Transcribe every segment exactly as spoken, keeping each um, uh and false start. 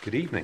Good evening.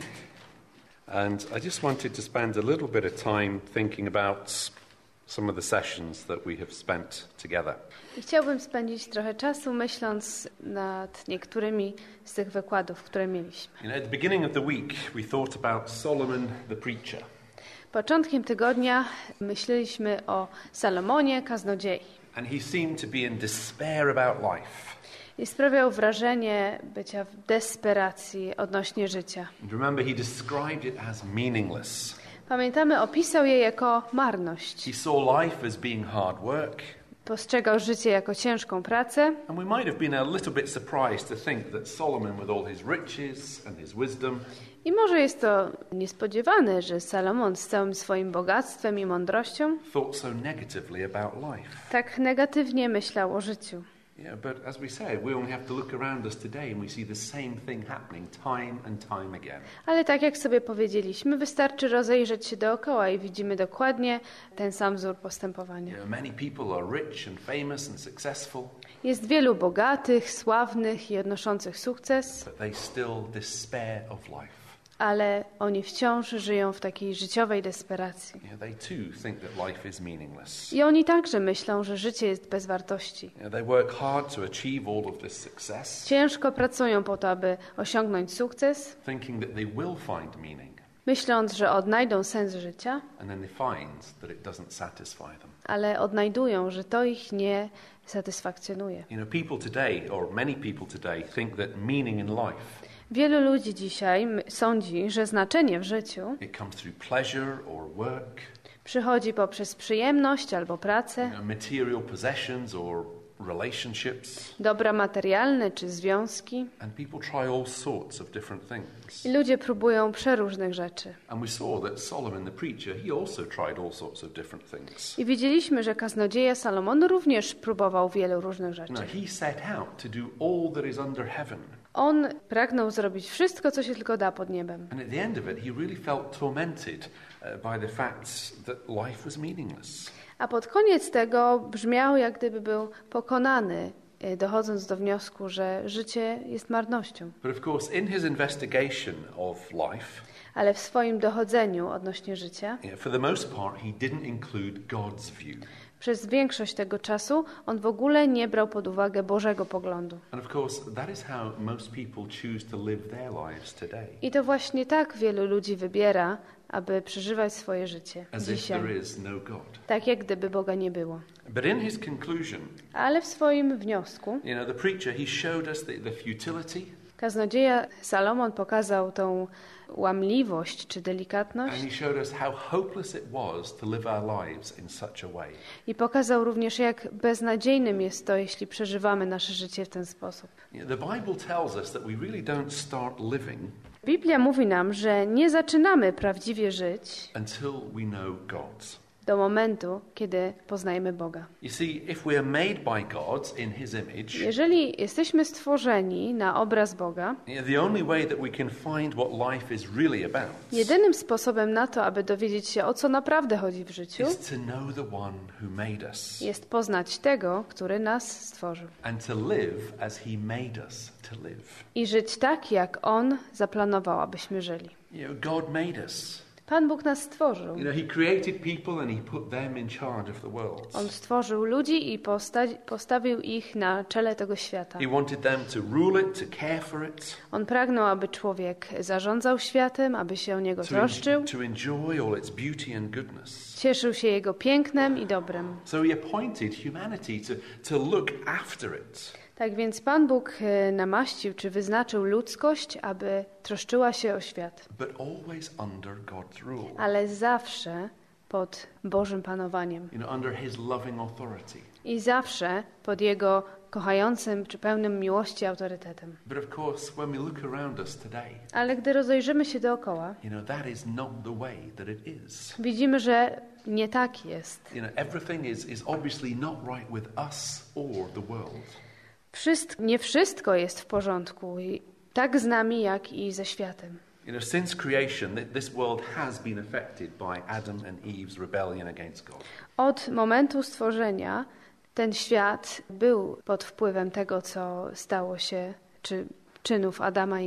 And I just wanted to spend a little bit of time thinking about some of the sessions that we have spent together. I chciałbym spędzić trochę czasu myśląc nad niektórymi z tych wykładów, które mieliśmy. You know, at the beginning of the week we thought about Solomon the preacher. Początkiem tygodnia myśleliśmy o Salomonie, kaznodziei. And he seemed to be in despair about life. I sprawiał wrażenie bycia w desperacji odnośnie życia. And remember, he described it as meaningless. Pamiętamy, opisał je jako marność. He saw life as being hard work. Postrzegał życie jako ciężką pracę. And we might have been a little bit surprised to think that Solomon, with all his riches and his wisdom, I może jest to niespodziewane, że Salomon z całym swoim bogactwem i mądrością thought so negatively about life. tak negatywnie myślał o życiu. Yeah, but as we say, we only have to look around us today and we see the same thing happening time and time again. Ale tak jak sobie powiedzieliśmy, wystarczy rozejrzeć się dookoła i widzimy dokładnie ten sam wzór postępowania. You know, many people are rich and famous and successful, Jest wielu bogatych, sławnych i odnoszących sukces, but they still despair of life. ale oni wciąż żyją w takiej życiowej desperacji. You know, they too think that life is meaningless. I oni także myślą, że życie jest bez wartości. You know, they work hard to achieve all of this success, Ciężko pracują po to, aby osiągnąć sukces, thinking that they will find meaning, myśląc, że odnajdą sens życia, and then they find that it doesn't satisfy them. ale odnajdują, że to ich nie satysfakcjonuje. You know, people today, or many people today, think that meaning in life, Wielu ludzi dzisiaj sądzi, że znaczenie w życiu it comes through pleasure or work, przychodzi poprzez przyjemność albo pracę, you know, material possessions or relationships, dobra materialne czy związki. and people try all sorts of different things. I ludzie próbują przeróżnych rzeczy. And we saw that Solomon the preacher, he also tried all sorts of different things. I widzieliśmy, że kaznodzieja Salomon również próbował wielu różnych rzeczy. You know, he set out to do all that is under heaven. On pragnął zrobić wszystko, co się tylko da pod niebem. And at the end of it, he really felt tormented uh, by the fact that life was meaningless. A pod koniec tego brzmiał, jak gdyby był pokonany, dochodząc do wniosku, że życie jest marnością. But of course, in his investigation of life, Ale w swoim dochodzeniu odnośnie życia, you know, for the most part, he didn't include God's view. przez większość tego czasu on w ogóle nie brał pod uwagę Bożego poglądu. And of course, that is how most people choose to live their lives today. I to właśnie tak wielu ludzi wybiera, aby przeżywać swoje życie As if dzisiaj. there is no God. Tak jak gdyby Boga nie było. But in his conclusion, Ale w swoim wniosku you know, the preacher, he showed us the, the futility, kaznodzieja Salomon pokazał tą łamliwość czy and delikatność he showed us how hopeless it was to live our lives in such a way. i pokazał również, jak beznadziejnym jest to, jeśli przeżywamy nasze życie w ten sposób. You know, the Bible tells us that we really don't start living Biblia mówi nam, że nie zaczynamy prawdziwie żyć until we know God. do momentu, kiedy poznajemy Boga. You see, if we are made by God in his image, Jeżeli jesteśmy stworzeni na obraz Boga, you know, the only way that we can find what life is really about jedynym sposobem na to, aby dowiedzieć się, o co naprawdę chodzi w życiu, is to know the one who made us jest poznać tego, który nas stworzył. and to live as he made us to live. I żyć tak, jak On zaplanował, abyśmy żyli. You know, God made us. Pan Bóg nas stworzył. You know, he created people and he put them in charge of the world. On stworzył ludzi i posta- postawił ich na czele tego świata. He wanted them to rule it, to care for it, On pragnął, aby człowiek zarządzał światem, aby się o niego to, troszczył, en- to enjoy all its beauty and goodness. cieszył się jego pięknem i dobrem. So he appointed humanity to, to look after it. Tak więc Pan Bóg e, namaścił czy wyznaczył ludzkość, aby troszczyła się o świat, But always under God's rule. ale zawsze pod Bożym panowaniem You know, under his loving authority. i zawsze pod Jego kochającym czy pełnym miłości autorytetem. But of course, when we look around us today, Ale gdy rozejrzymy się dookoła, you know, that is not the way that it is. widzimy, że nie tak jest. You know, everything is, is obviously not right with us or the world. Wszystko, nie wszystko jest w porządku, i tak z nami, jak i ze światem. You know, since creation, th- this world has been affected by Adam and Eve's rebellion against God. Od momentu stworzenia ten świat był pod wpływem tego, co stało się, czy czynów Adama i Ewy.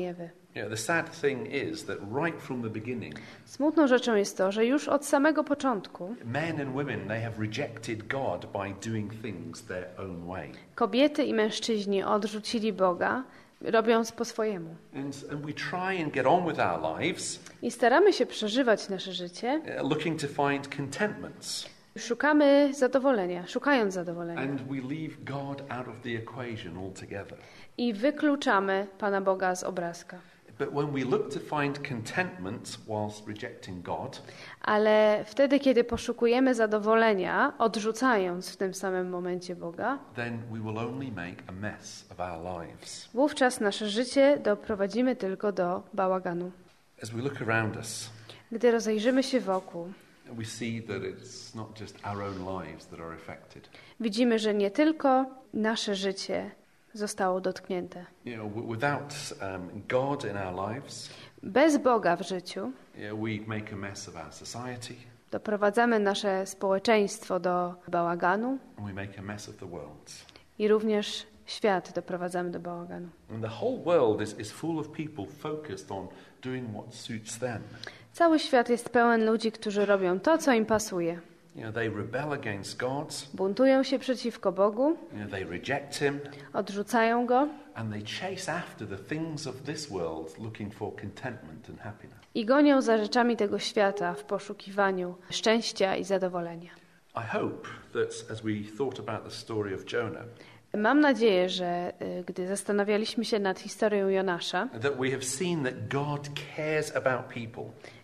You know, the sad thing is that right from the beginning, Smutną rzeczą jest to, że już od samego początku men and women, they have rejected God by doing things their own way. kobiety i mężczyźni odrzucili Boga, robiąc po swojemu. And, and we try and get on with our lives, I staramy się przeżywać nasze życie, uh, looking to find contentments. szukamy zadowolenia, szukając zadowolenia. And we leave God out of the equation altogether. I wykluczamy Pana Boga z obrazka. But when we look to find contentment whilst rejecting God, Ale wtedy, kiedy poszukujemy zadowolenia, odrzucając w tym samym momencie Boga, then we will only make a mess of our lives. wówczas nasze życie doprowadzimy tylko do bałaganu. As we look around us, Gdy rozejrzymy się wokół, we see that it's not just our own lives that are affected. widzimy, że nie tylko nasze życie zostało dotknięte. You know, w- without um, God in our lives, Bez Boga w życiu you know, we make a mess of our society, doprowadzamy nasze społeczeństwo do bałaganu and we make a mess of the world. i również świat doprowadzamy do bałaganu. And the whole world is, is full of people focused on doing what suits them. Cały świat jest pełen ludzi, którzy robią to, co im pasuje. You know, they rebel against God, Buntują się przeciwko Bogu, you know, they reject Him, odrzucają Go and they chase after the things of this world, looking for contentment and happiness. i gonią za rzeczami tego świata w poszukiwaniu szczęścia i zadowolenia. I hope that as we thought about the story of Jonah, Mam nadzieję, że y, gdy zastanawialiśmy się nad historią Jonasza, that we have seen that God cares about people,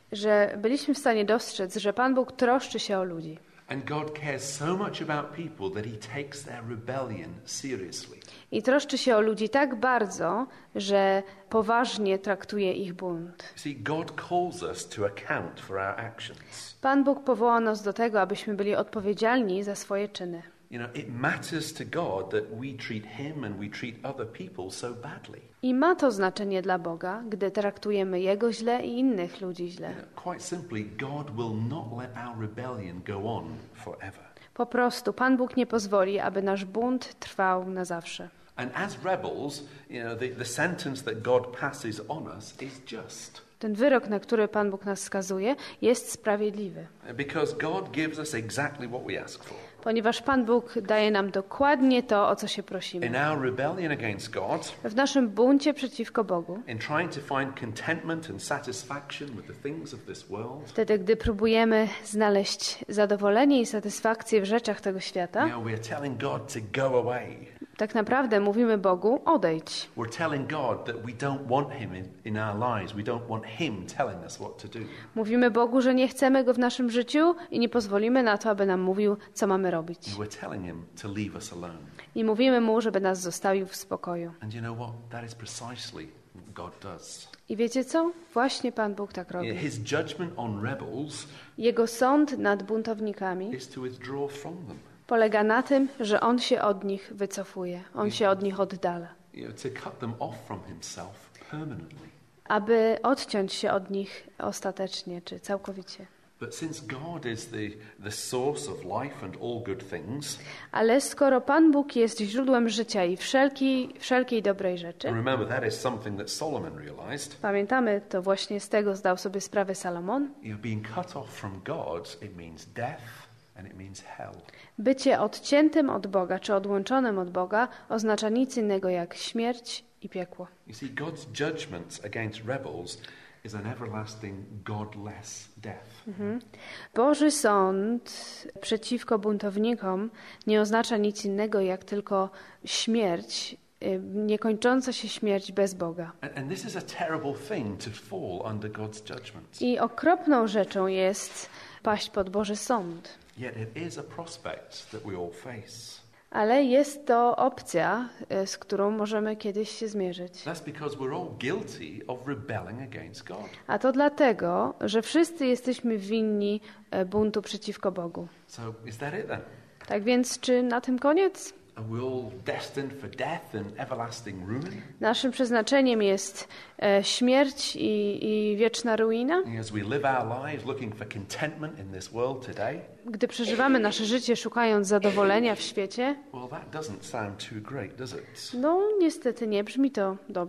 że byliśmy w stanie dostrzec, że Pan Bóg troszczy się o ludzi. and God cares so much about people that He takes their rebellion seriously. I troszczy się o ludzi tak bardzo, że poważnie traktuje ich bunt. See, God calls us to account for our actions. Pan Bóg powołał nas do tego, abyśmy byli odpowiedzialni za swoje czyny. You know, it matters to God that we treat Him and we treat other people so badly. I ma to znaczenie dla Boga, gdy traktujemy Jego źle i innych ludzi źle. You know, quite simply, God will not let our rebellion go on forever. Po prostu Pan Bóg nie pozwoli, aby nasz bunt trwał na zawsze. And as rebels, you know, the, the sentence that God passes on us is just. Ten wyrok, na który Pan Bóg nas skazuje, jest sprawiedliwy. Because God gives us exactly what we ask for. Ponieważ Pan Bóg daje nam dokładnie to, o co się prosimy. In our rebellion against God, W naszym buncie przeciwko Bogu, in trying to find contentment and satisfaction with the things of this world, wtedy gdy próbujemy znaleźć zadowolenie i satysfakcję w rzeczach tego you świata, know, we're telling God to go away. tak naprawdę mówimy Bogu, odejdź. We're telling God that we don't want Him in, in our lives. We don't want Him telling us what to do. Mówimy Bogu, że nie chcemy Go w naszym życiu i nie pozwolimy na to, aby nam mówił, co mamy robić. We're telling Him to leave us alone. I mówimy Mu, żeby nas zostawił w spokoju. And you know what? That is precisely what God does. I wiecie co? Właśnie Pan Bóg tak robi. His judgment on rebels Jego sąd nad buntownikami is to withdraw from them. polega na tym, że On się od nich wycofuje. On się od nich oddala. You know, to cut them off from Himself permanently. Aby odciąć się od nich ostatecznie czy całkowicie. But since God is the, the source of life and all good things, Ale skoro Pan Bóg jest źródłem życia i wszelkiej, wszelkiej dobrej rzeczy, and remember that is something that Solomon realized, pamiętamy, to właśnie z tego zdał sobie sprawę Salomon, you know, being cut off from God, it means death and it means hell. bycie odciętym od Boga czy odłączonym od Boga oznacza nic innego jak śmierć i piekło. You see, God's judgment against rebels is an everlasting godless death. Mhm. Boży sąd przeciwko buntownikom nie oznacza nic innego jak tylko śmierć, y, niekończąca się śmierć bez Boga. And, and this is a terrible thing to fall under God's judgment. I okropną rzeczą jest paść pod Boży sąd. Yet it is a prospect that we all face. Ale jest to opcja, y, z którą możemy kiedyś się zmierzyć. That's because we're all guilty of rebelling against God. A to dlatego, że wszyscy jesteśmy winni y, buntu przeciwko Bogu. So is that it then? Tak więc, czy na tym koniec? Are we all destined for death and everlasting ruin? Naszym przeznaczeniem jest e, śmierć i, i wieczna ruina? As we live our lives looking for contentment in this world today? Gdy przeżywamy nasze życie szukając zadowolenia w świecie? Well, that doesn't sound too great, does it? No, niestety nie brzmi to dobrze.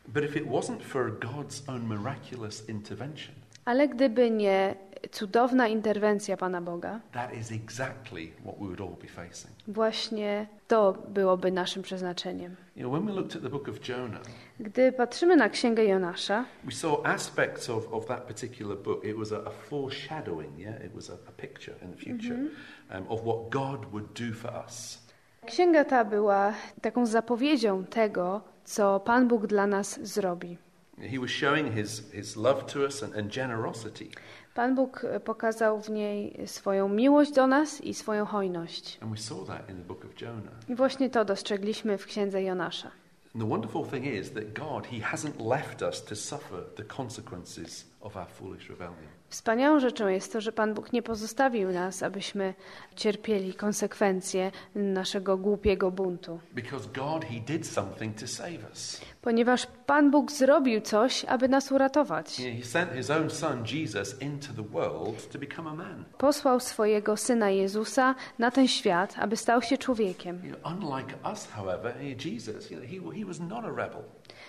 But if it wasn't for God's own miraculous intervention, Ale gdyby nie cudowna interwencja Pana Boga, that is exactly what we would all be facing. właśnie to byłoby naszym przeznaczeniem. You know, when we looked at the book of Jonah, Gdy patrzymy na Księgę Jonasza, we saw aspects of, of that particular book. It was a, a foreshadowing, yeah? It was a, a picture in the future um, of what God would do for us. Księga ta była taką zapowiedzią tego, co Pan Bóg dla nas zrobi. He was showing his, his love to us and, and generosity. Pan Bóg pokazał w niej swoją miłość do nas i swoją hojność. And we saw that in the book of Jonah. I właśnie to dostrzegliśmy w Księdze Jonasza. And the wonderful thing is that God, he hasn't left us to suffer the consequences of our foolish rebellion. Wspaniałą rzeczą jest to, że Pan Bóg nie pozostawił nas, abyśmy cierpieli konsekwencje naszego głupiego buntu. Because God, he did something to save us. Ponieważ Pan Bóg zrobił coś, aby nas uratować. You know, he sent his own son Jesus into the world to become a man. Posłał swojego Syna Jezusa na ten świat, aby stał się człowiekiem. You know, unlike us, however, Jesus, you know, he, he was not a rebel.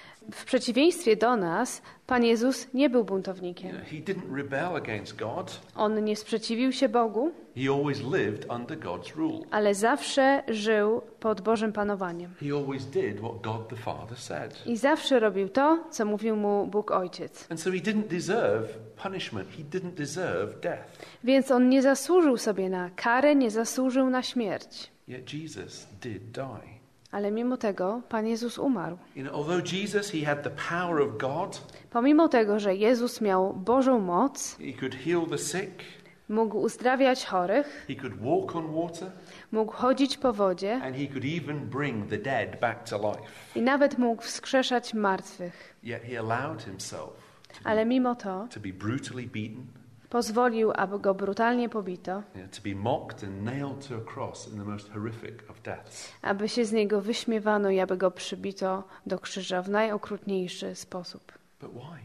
W przeciwieństwie do nas, Pan Jezus nie był You buntownikiem. know, he didn't rebel against God. On nie sprzeciwił się Bogu, He always lived under God's rule. ale zawsze żył pod Bożym panowaniem. He always did what God the Father said. I zawsze robił to, co mówił mu Bóg Ojciec. And so he didn't deserve punishment. He didn't deserve death. Więc on nie zasłużył sobie na karę, nie zasłużył na śmierć. Yet Jesus did die. Ale mimo tego Pan Jezus umarł. You know, although Jesus, he had the power of God, Pomimo tego, że Jezus miał Bożą moc, he could heal the sick, mógł uzdrawiać chorych, he could walk on water, mógł chodzić po wodzie and he could even bring the dead back to life. i nawet mógł wskrzeszać martwych. Yet he allowed himself to be, Ale mimo to to be brutally beaten, pozwolił, aby go brutalnie pobito, you know, to be mocked and nailed to a cross in the most horrific of deaths. aby się z niego wyśmiewano i aby go przybito do krzyża w najokrutniejszy sposób. But why?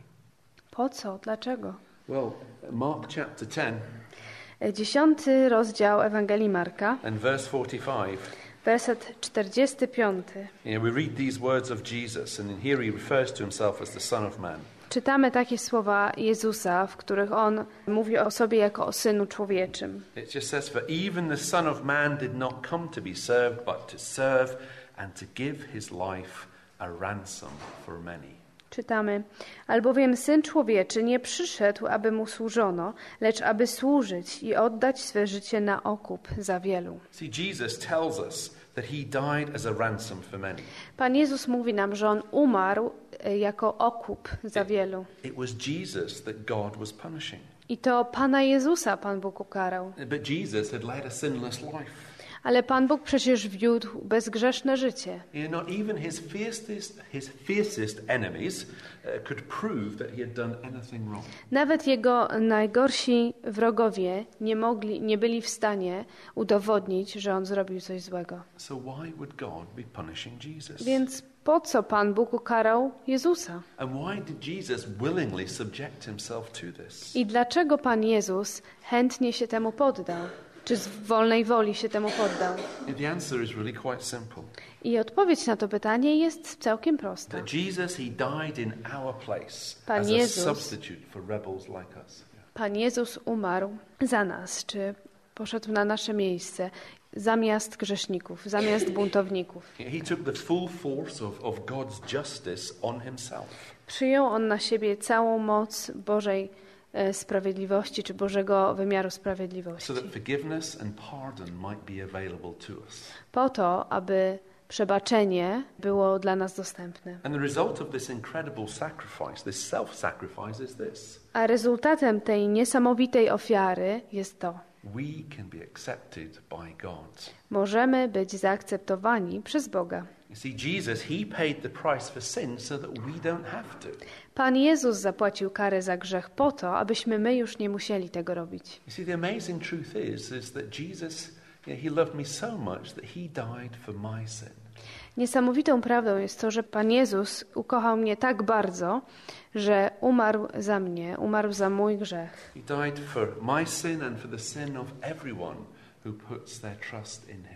Po co? Dlaczego? Well, Mark chapter ten Dziesiąty rozdział Ewangelii Marka, and verse forty-five. werset czterdziesty piąty. You know, we read these words of Jesus, and in here he refers to himself as the Son of Man. Czytamy takie słowa Jezusa, w których On mówi o sobie jako o Synu Człowieczym. It just says, "For even the Son of Man did not come to be served, but to serve and to give his life a ransom for many." Czytamy, albowiem Syn Człowieczy nie przyszedł, aby Mu służono, lecz aby służyć i oddać swe życie na okup za wielu. See, Jesus tells us that he died as a ransom for many. Pan Jezus mówi nam, że On umarł e, jako okup za wielu. It was Jesus that God was punishing. I to Pana Jezusa Pan Bóg ukarał. But Jesus had led a sinless life. Ale Pan Bóg przecież wiódł bezgrzeszne życie. You know, not even his fiercest, his fiercest enemies uh, could prove that he had done anything wrong. Nawet Jego najgorsi wrogowie nie mogli, nie byli w stanie udowodnić, że On zrobił coś złego. So why would God be punishing Jesus? Więc po co Pan Bóg ukarał Jezusa? And why did Jesus willingly subject himself to this? I dlaczego Pan Jezus chętnie się temu poddał? Czy z wolnej woli się temu poddał? The answer is really quite simple. I odpowiedź na to pytanie jest całkiem prosta. That Jesus, he died in our place Pan as a Jezus- substitute for rebels like us. Pan Jezus umarł za nas, czy poszedł na nasze miejsce, zamiast grzeszników, zamiast buntowników. He took the full force of, of God's justice on himself. Przyjął On na siebie całą moc Bożej e, sprawiedliwości, czy Bożego wymiaru sprawiedliwości. So that forgiveness and pardon might be available to us. Po to, aby przebaczenie było dla nas dostępne. And the result of this incredible sacrifice, this self-sacrifice, is this. A rezultatem tej niesamowitej ofiary jest to: We can be accepted by God. możemy być zaakceptowani przez Boga. You see, Jesus, he paid the price for sin so that we don't have to. Pan Jezus zapłacił karę za grzech po to, abyśmy my już nie musieli tego robić. You see, the amazing truth is, is that Jesus, you know, he loved me so much that he died for my sin. Niesamowitą prawdą jest to, że Pan Jezus ukochał mnie tak bardzo, że umarł za mnie, umarł za mój grzech. He died for my sin and for the sin of everyone who puts their trust in him.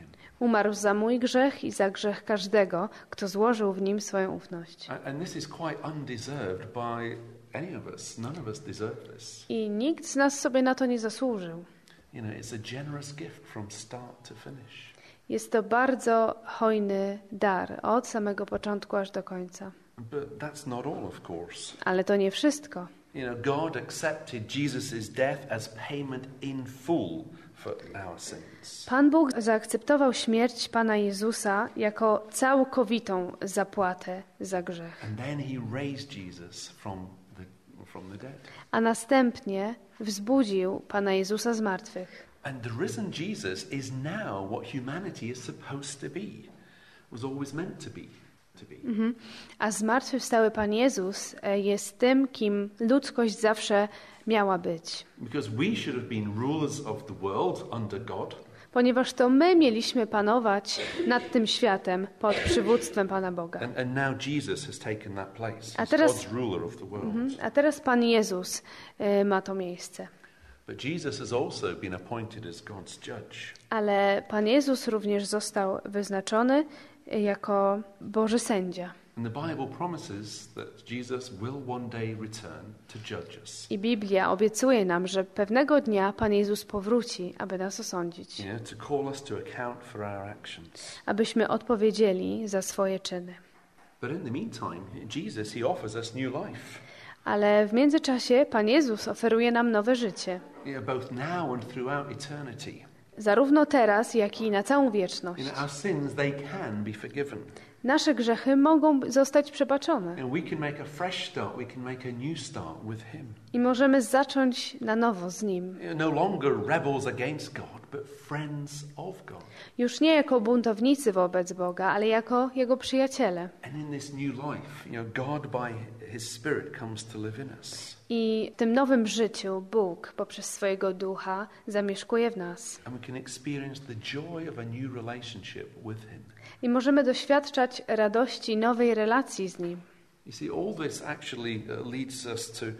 Umarł za mój grzech i za grzech każdego, kto złożył w nim swoją ufność. And this is quite undeserved by any of us. None of us deserve this. I nikt z nas sobie na to nie zasłużył. You know, it's a generous gift from start to finish. Jest to bardzo hojny dar, od samego początku aż do końca. But that's not all, of course. Ale to nie wszystko. You know, God accepted Jesus' death as payment in full for our sins. Pan Bóg zaakceptował śmierć Pana Jezusa jako całkowitą zapłatę za grzech. And then he raised Jesus from the, from the dead. A następnie wzbudził Pana Jezusa z martwych. And the risen Jesus is now what humanity is supposed to be, was always meant to be. To be. Mhm. A zmartwychwstały Pan Jezus jest tym, kim ludzkość zawsze miała być. Because we should have been rulers of the world under God. Ponieważ to my mieliśmy panować nad tym światem pod przywództwem Pana Boga. And, and now Jesus has taken that place. A He's teraz, God's ruler of the world. mhm. A teraz Pan Jezus y, ma to miejsce. But Jesus has also been appointed as God's judge. Ale Pan Jezus również został wyznaczony jako Boży sędzia. And the Bible promises that Jesus will one day return to judge us. I Biblia obiecuje nam, że pewnego dnia Pan Jezus powróci, aby nas osądzić. You know, to call us to account for our actions. Abyśmy odpowiedzieli za swoje czyny. But in the meantime, Jesus, he offers us new life. Ale w międzyczasie Pan Jezus oferuje nam nowe życie. You know, both now and throughout eternity. Zarówno teraz, jak i na całą You wieczność. know, our sins, they can be forgiven. Nasze grzechy mogą zostać przebaczone. And we can make a fresh start. We can make a new start with him. I możemy zacząć na nowo z Nim. You know, no longer rebels against God, but friends of God. Już nie jako buntownicy wobec Boga, ale jako Jego przyjaciele. And in this new life, you know, God by his Spirit comes to live in us. I w tym nowym życiu Bóg poprzez swojego Ducha zamieszkuje w nas. And we can experience the joy of a new relationship with him. I możemy doświadczać radości nowej relacji z Nim. You see, all this actually uh, leads us to,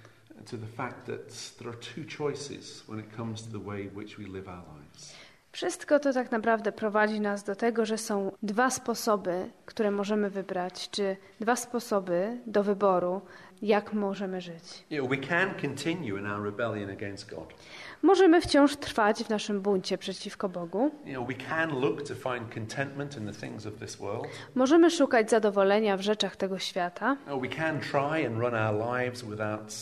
to the fact that there are two choices when it comes to the way in which we live our lives. Wszystko to tak naprawdę prowadzi nas do tego, że są dwa sposoby, które możemy wybrać, czy dwa sposoby do wyboru, jak możemy żyć. You know, we can continue in our rebellion against God. Możemy wciąż trwać w naszym buncie przeciwko Bogu. You know, we can look to find contentment in the things of this world. Możemy szukać zadowolenia w rzeczach tego świata. You know, we can try and run our lives without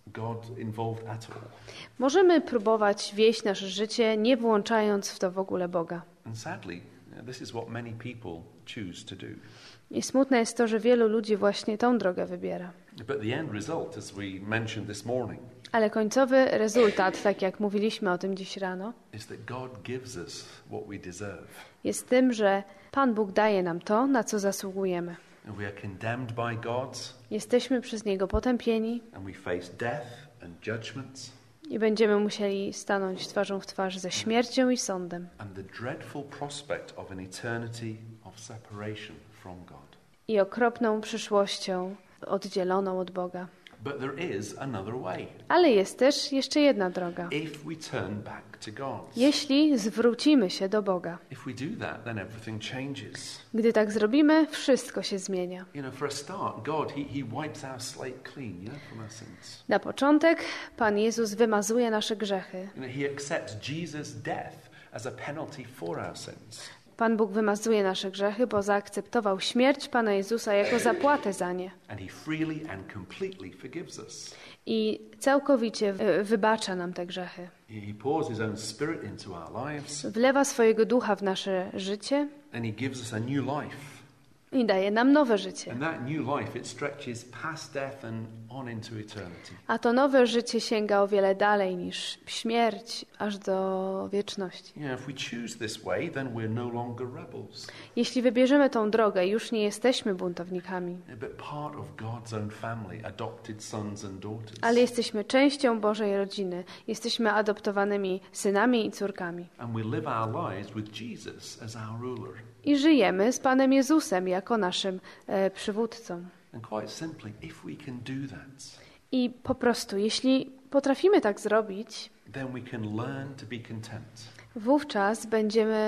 God involved at all. Możemy próbować wieść nasze życie, nie włączając w to w ogóle Boga. And sadly, you know, this is what many people choose to do. I smutne jest to, że wielu ludzi właśnie tą drogę wybiera. But the end result, as we mentioned this morning, Ale końcowy rezultat, tak jak mówiliśmy o tym dziś rano, is that God gives us what we deserve. jest tym, że Pan Bóg daje nam to, na co zasługujemy. And we are condemned by God, Jesteśmy przez Niego potępieni and we face death and judgment i będziemy musieli stanąć twarzą w twarz ze śmiercią i sądem and the dreadful prospect of an eternity of separation from God. i okropną przyszłością oddzieloną od Boga. But there is another way. Ale jest też jeszcze jedna droga. If we turn back to God. Jeśli zwrócimy się do Boga. If we do that, then everything changes. Gdy tak zrobimy, wszystko się zmienia. You know, for a start, God, he, he wipes our slate clean, you know, from our sins. Na początek Pan Jezus wymazuje nasze grzechy. You know, he accepts Jesus' death as a penalty for our sins. Pan Bóg wymazuje nasze grzechy, bo zaakceptował śmierć Pana Jezusa jako zapłatę za nie. And he freely and completely forgives us. I całkowicie wy- wybacza nam te grzechy. He pours his own spirit into our lives, Wlewa swojego ducha w nasze życie and he gives us a new life. i daje nam nowe życie. And that new life, it stretches past death and on into eternity. A to nowe życie sięga o wiele dalej niż śmierć, aż do wieczności. You know, if we choose this way, then we're no longer rebels, Jeśli wybierzemy tą drogę, już nie jesteśmy buntownikami, but part of God's own family, adopted sons and daughters. ale jesteśmy częścią Bożej rodziny. Jesteśmy adoptowanymi synami i córkami. And we live our lives with Jesus as our ruler. I żyjemy z Panem Jezusem jako naszym e, przywódcą. And quite simply, if we can do that, I po prostu, jeśli potrafimy tak zrobić, then we can learn to be content. wówczas będziemy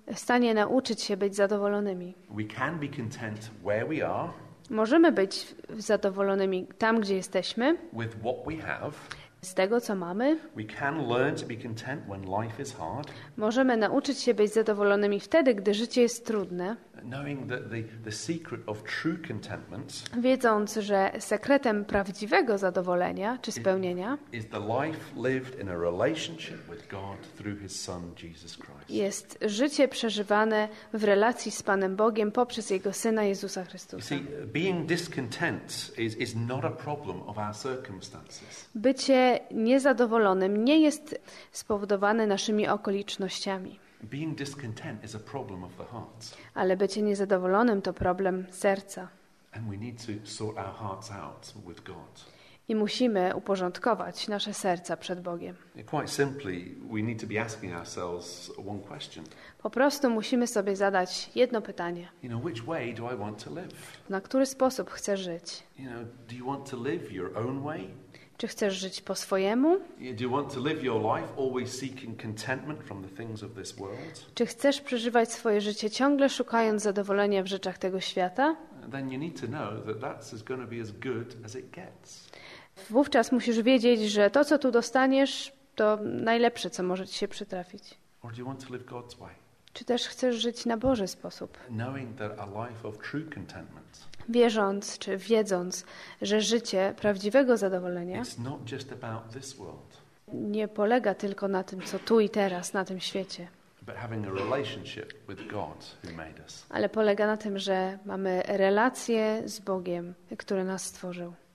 w stanie nauczyć się być zadowolonymi. We can be content where we are, Możemy być zadowolonymi tam, gdzie jesteśmy, with what we have. z tego, co mamy. We can learn to be content when life is hard, Możemy nauczyć się być zadowolonymi wtedy, gdy życie jest trudne, knowing that the, the secret of true contentment wiedząc, że sekretem prawdziwego zadowolenia czy spełnienia is the life lived in a relationship with God through His Son, Jesus Christ. jest życie przeżywane w relacji z Panem Bogiem poprzez Jego Syna Jezusa You Chrystusa. see, being discontent is, is not a problem of our circumstances. Bycie niezadowolonym nie jest spowodowane naszymi okolicznościami, Being discontent is a problem of the heart. ale bycie niezadowolonym to problem serca. And we need to sort our hearts out with God. I musimy uporządkować nasze serca przed Bogiem. Quite simply, we need to be asking ourselves one question. Po prostu musimy sobie zadać jedno pytanie. You know, which way do I want to live? Na który sposób chcę żyć? You know, do you want to live your own way? Czy chcesz żyć po swojemu? Do you want to live your life always seeking contentment from the things of this world? Czy chcesz przeżywać swoje życie ciągle szukając zadowolenia w rzeczach tego świata? Then you need to know that that's going to be as good as it gets. Wówczas musisz wiedzieć, że to, co tu dostaniesz, to najlepsze, co może ci się przytrafić. Or do you want to live God's way? Czy też chcesz żyć na Boży sposób? Knowing that a life of true contentment, Wierząc czy wiedząc, że życie prawdziwego zadowolenia it's not just about this world, nie polega tylko na tym, co tu i teraz, na tym świecie, but having a relationship with God who made us. ale polega na tym, że mamy relację z Bogiem, który nas stworzył.